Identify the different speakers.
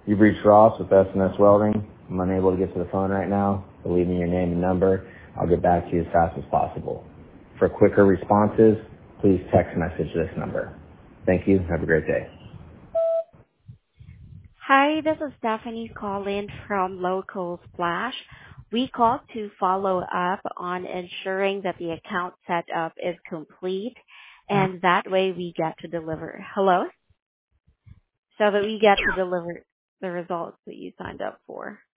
Speaker 1: You've reached Ross with S&S Welding. I'm unable to get to the phone right now, so leave me your name and number. I'll get back to you as fast as possible. For quicker responses, please text message this number. Thank you. Have a great day.
Speaker 2: Hi, this is Stephanie calling from Local Splash. We called to follow up on ensuring that the account setup is complete, and that way we get to deliver. Hello? So that we get to deliver the results that you signed up for.